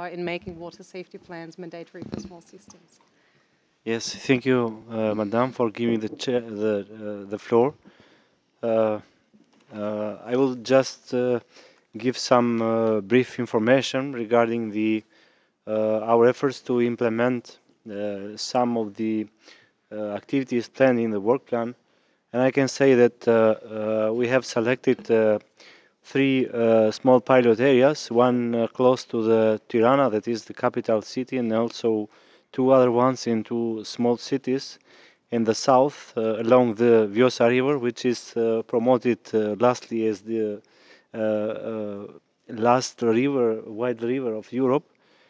in making water safety plans mandatory for small systems. Yes, thank you, Madam, for giving the floor. Uh, I will just give some brief information regarding the our efforts to implement some of the activities planned in the work plan. And I can say that we have selected three small pilot areas, one close to the Tirana, that is the capital city, and also two other ones in two small cities in the south along the Vjosa River, which is promoted lastly as the last river, wide river of Europe.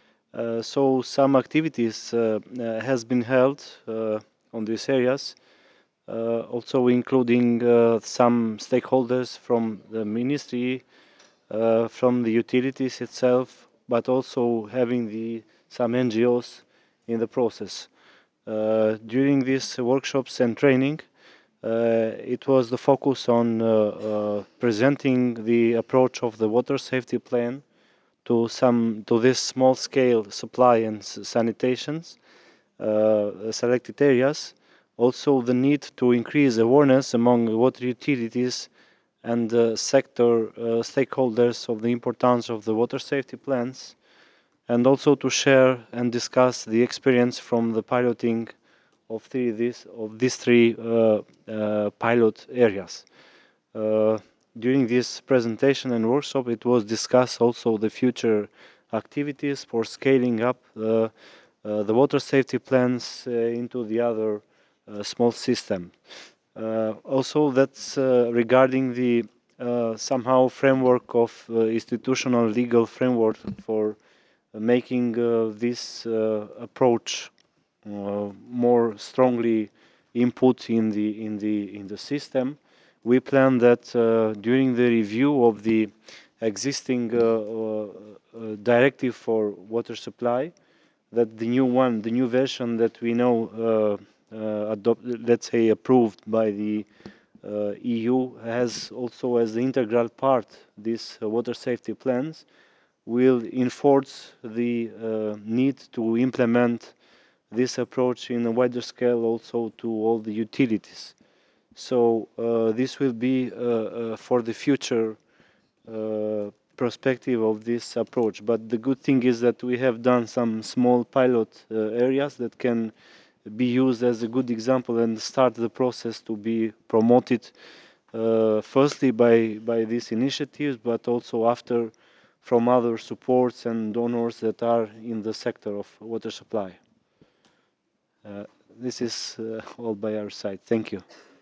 So some activities has been held on these areas, also including some stakeholders from the ministry, from the utilities itself, but also having some NGOs in the process. During these workshops and training, it was the focus on presenting the approach of the water safety plan to this small scale supply and sanitations selected areas. Also, the need to increase awareness among water utilities and sector stakeholders of the importance of the water safety plans, and also to share and discuss the experience from the piloting of these three pilot areas. Uh, During this presentation and workshop, it was discussed also the future activities for scaling up the water safety plans into the other small system. Also, that's regarding the somehow framework of institutional legal framework for making this approach more strongly input in the system. We plan that during the review of the existing directive for water supply, that the new one, the new version that we know let's say approved by the EU, has also as the integral part these water safety plans, will enforce the need to implement this approach in a wider scale also to all the utilities. So this will be for the future perspective of this approach. But the good thing is that we have done some small pilot areas that can be used as a good example and start the process to be promoted firstly by these initiatives, but also after from other supports and donors that are in the sector of water supply. Uh, this is all by our side. Thank you.